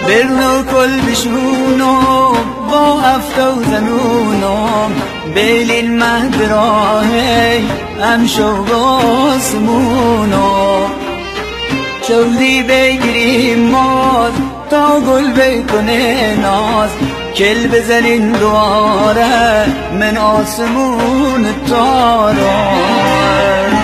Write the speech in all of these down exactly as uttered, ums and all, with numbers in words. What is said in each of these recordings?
برنو کل بشونم با افتا و زنونم بیلین مهد راهی امشو باسمونم چودی بگیریم ماز تا گل بکنه ناز کل بزنین دواره من آسمون تارم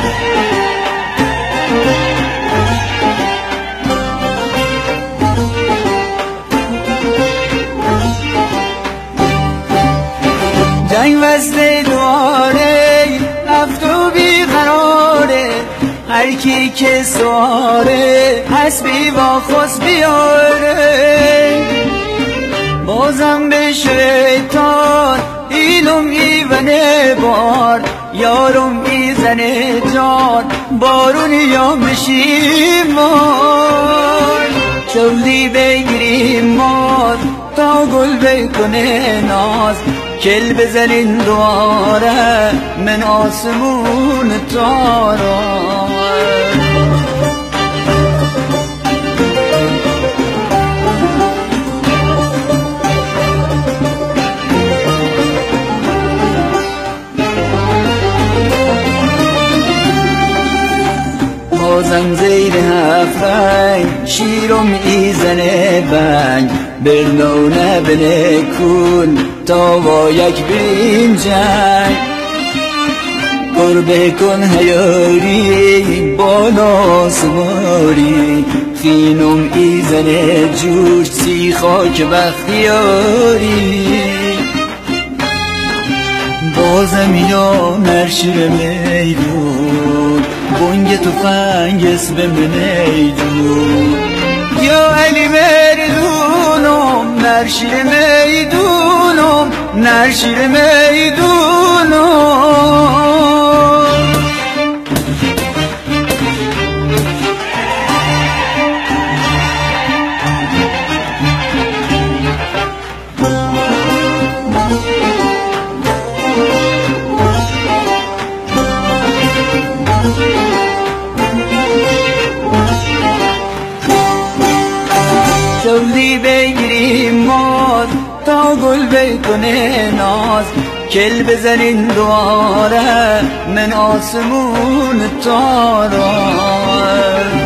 جنگ وزده دواره افتو بیقراره هر کی که سواره حسبی با خواست بیاره بازم به شیطان ایلم ایونه بار یارم ایزنه جان بارون یا مشیمان چودی بگیریم ماز تا گل بکنه ناز کل بزنین دواره من آسمون تارم بازم زیر هفرنگ شیرم ایزنه بنگ برنونه بنکون تا با یک برین جنگ قربه کن هیاری بالا سماری خینم ایزنه جوش سی خاک بختیاری بازم یا نرشیر میدون بونگ تفنگ اسم میدون یا علی مردونم نرشیر میدونم نرشیر میدونم چودی بگیریم ماز تا گل بکنه ناز کل بزنین دواره من آسمون تارم